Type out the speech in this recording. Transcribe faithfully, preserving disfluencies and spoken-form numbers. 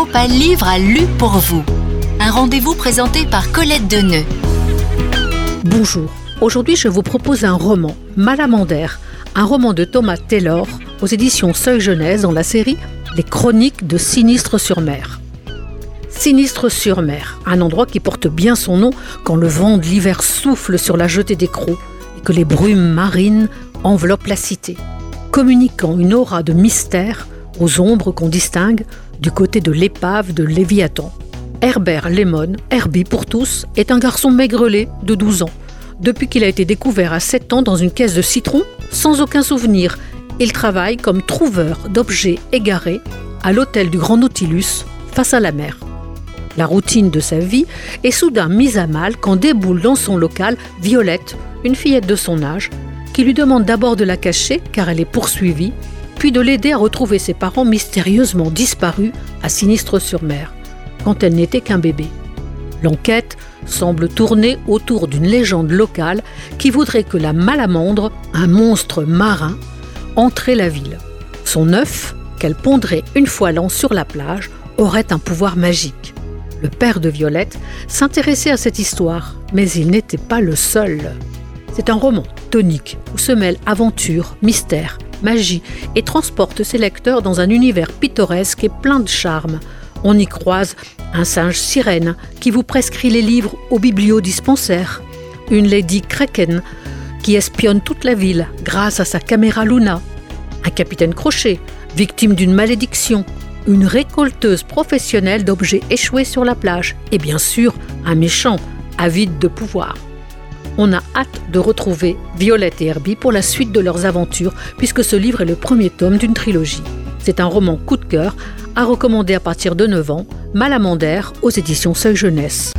Opal Livre a lu pour vous. Un rendez-vous présenté par Colette Deneux. Bonjour, aujourd'hui je vous propose un roman, Malamander, un roman de Thomas Taylor aux éditions Seuil Jeunesse dans la série Les Chroniques de Sinistre-sur-Mer. Sinistre-sur-Mer, un endroit qui porte bien son nom quand le vent de l'hiver souffle sur la jetée d'écrou et que les brumes marines enveloppent la cité, communiquant une aura de mystère aux ombres qu'on distingue du côté de l'épave de Léviathan. Herbert Lemon, Herbie pour tous, est un garçon maigrelet de douze ans. Depuis qu'il a été découvert à sept ans dans une caisse de citron, sans aucun souvenir, il travaille comme trouveur d'objets égarés à l'hôtel du Grand Nautilus, face à la mer. La routine de sa vie est soudain mise à mal quand déboule dans son local Violette, une fillette de son âge, qui lui demande d'abord de la cacher car elle est poursuivie, puis de l'aider à retrouver ses parents mystérieusement disparus à Sinistre-sur-Mer, quand elle n'était qu'un bébé. L'enquête semble tourner autour d'une légende locale qui voudrait que la Malamandre, un monstre marin, entrait la ville. Son œuf, qu'elle pondrait une fois l'an sur la plage, aurait un pouvoir magique. Le père de Violette s'intéressait à cette histoire, mais il n'était pas le seul. C'est un roman tonique où se mêlent aventure, mystère, magie et transporte ses lecteurs dans un univers pittoresque et plein de charme. On y croise un singe sirène qui vous prescrit les livres au bibliodispensaire, une lady Kraken qui espionne toute la ville grâce à sa caméra Luna, un capitaine Crochet, victime d'une malédiction, une récolteuse professionnelle d'objets échoués sur la plage et bien sûr un méchant avide de pouvoir. On a hâte de retrouver Violette et Herbie pour la suite de leurs aventures puisque ce livre est le premier tome d'une trilogie. C'est un roman coup de cœur à recommander à partir de neuf ans, Malamander aux éditions Seuil Jeunesse.